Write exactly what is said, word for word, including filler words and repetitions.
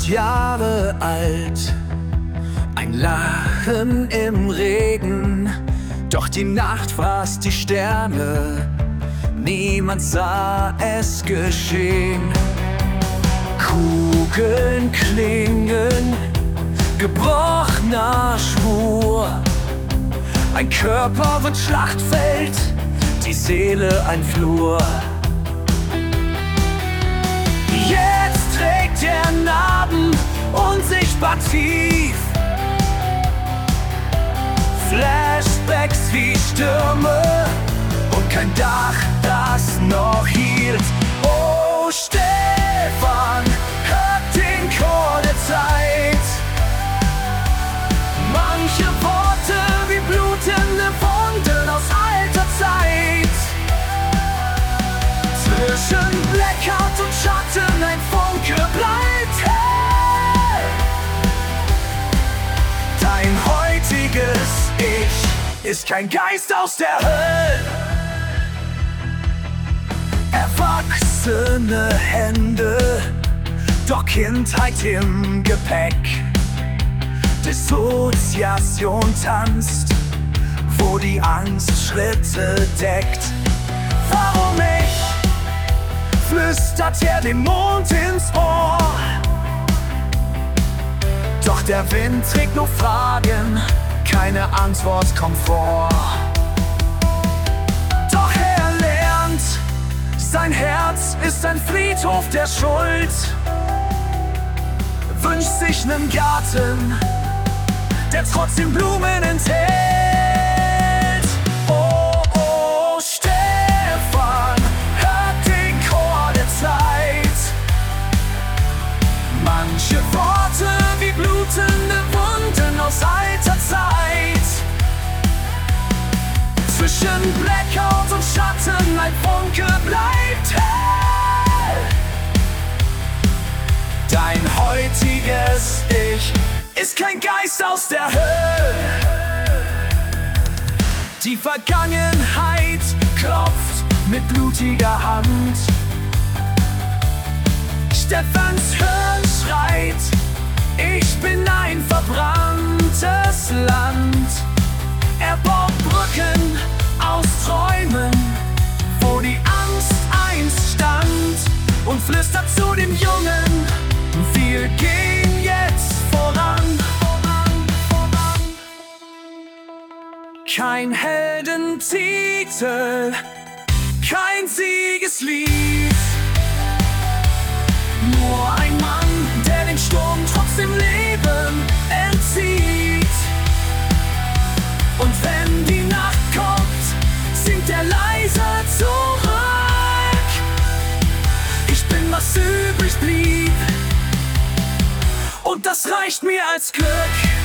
Jahre alt, ein Lachen im Regen, doch die Nacht fraß die Sterne, niemand sah es geschehen. Kugeln klingen, gebrochener Schwur, ein Körper wird Schlachtfeld, die Seele ein Flur. Jetzt trägt er Narben unsichtbar tief, Flashbacks wie Stürme und kein Dach, das noch hielt. Oh, Stefan, hört den Chor der Zeit. Manche Worte wie blutende Wunden aus alter Zeit. Zwischen Blackout und Schatten ein Funke bleibt hell. Dein heutiges Ich ist kein Geist aus der Hölle. Erwachsene Hände, doch Kindheit im Gepäck. Dissoziation tanzt, wo die Angst Schritte deckt. Warum ich? Flüstert er dem Mond ins Ohr. Doch der Wind trägt nur Fragen, keine Antwort kommt vor. Doch er lernt, sein Herz ist ein Friedhof der Schuld. Wünscht sich nen Garten, der trotzdem Blumen enthält. Oh, oh, Stefan, hört den Chor der Zeit. Manche Worte wie blutende Wunden aus alter Zeit. Zwischen Blackout und Schatten ein Funke bleibt hell. Dein heutiges Ich ist kein Geist aus der Hölle. Die Vergangenheit klopft mit blutiger Hand. Stefans Hirn schreit, ich bin ein verbranntes Land. Er baut Brücken aus Träumen, wo die Angst einst stand, und flüstert zu dem Jungen, wir gehen jetzt voran. Kein Heldentitel, kein Siegeslied, nur ein Mann, der den Sturm trotzdem Leben entzieht. Und wenn die Nacht kommt, singt er leise zurück. Ich bin, was übrig blieb, und das reicht mir als Glück.